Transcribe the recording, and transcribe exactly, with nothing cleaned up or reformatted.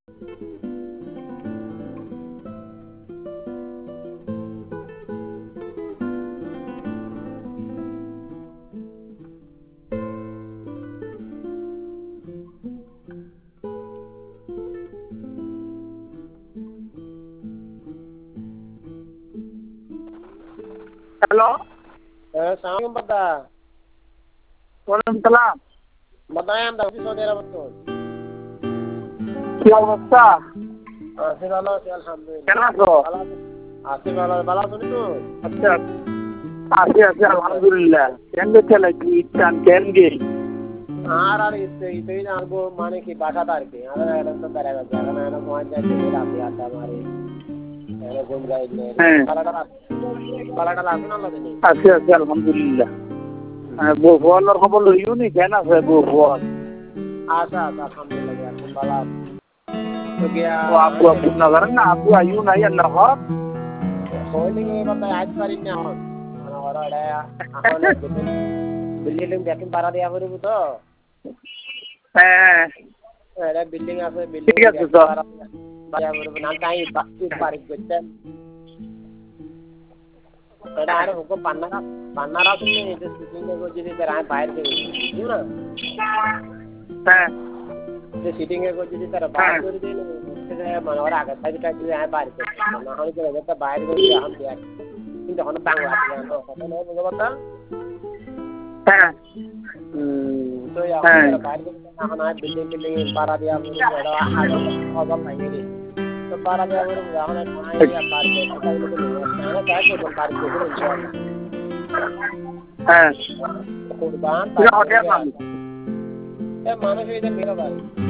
Hello, সালাম বাদা। ওয়ালাইকুম সালাম। বাদায় আমরা অফিস সৌদি আরব তো। কি অবস্থা? আছি ভালো আছি আলহামদুলিল্লাহ। কেমন আছো? ভালো আছি। আছি ভালো ভালো আছো তো? আচ্ছা, আছি আছি আলহামদুলিল্লাহ। কেন চলে কি চান কেন গে? আর আর ইতে ইতে আরগো মানে কি বাসা তার কি আর এটা তো বেড়ে গেছে এখন এনে মোবাইল চাইতে রাতে আড্ডা মারে এনে ঘুম যায় নে পালাটা পালাটা লাগবে না লাগে আছি আছি আলহামদুলিল্লাহ। বউ বলার খবর লইও নি কেন আছে বউ বল? আচ্ছা আচ্ছা আলহামদুলিল্লাহ এখন ভালো তো গিয়া ও আব্বু আব্বু না করেন না আব্বু আইও নাই আল্লাহ হক হইলে কি কথা আজ পারি না এখন মানে ওরা এখন বিল্ডিং দেখেন পাড়া দেয়া পড়ব তো হ্যাঁ এটা বিল্ডিং আছে বিল্ডিং ঠিক আছে তো দেয়া পড়ব না তাই বাড়ি করতেন এটা আর হুকো পান্নারা পান্নারা শুনে এটা শুটিং এ গিয়ে যদি তারা বাইরে থেকে বুঝছো না হ্যাঁ যে শুটিং এ গিয়ে যদি তারা বাইরে করে দিলে সেটা মানে ওরা আগে থেকে কাজ দিয়ে বাইরে করতে না হলে কি এটা বাইরে করে দিয়ে এখন দেয়া কিন্তু এখন বাংলা আছে না কথা নয় বুঝো কথা হ্যাঁ তো এখন বাইরে করে এখন আর বিল্ডিং বিল্ডিং পাড়া দেয়া পড়ব এটা আগে অবল লাগে রে তো পাড়া দেয়া পড়ব এখন নাই আর বাইরে করতে তাহলে তো নিয়ে আসতে না তাই তো বাইরে করে ইনশাআল্লাহ হ্যাঁ কুরবান এটা হঠাৎ আমি এ মানুষ এদের মেরা ভাই